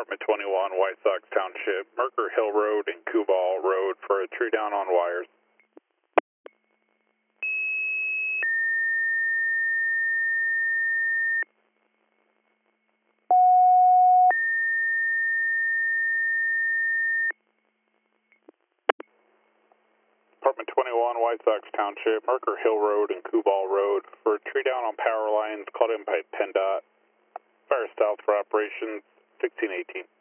Department 21, White Sox Township, Merker Hill Road and Kubal Road for a tree down on wires. Department 21, White Sox Township, Merker Hill Road and Kubal Road for a tree down on power lines called in by PennDOT. Fire south for operations 1618.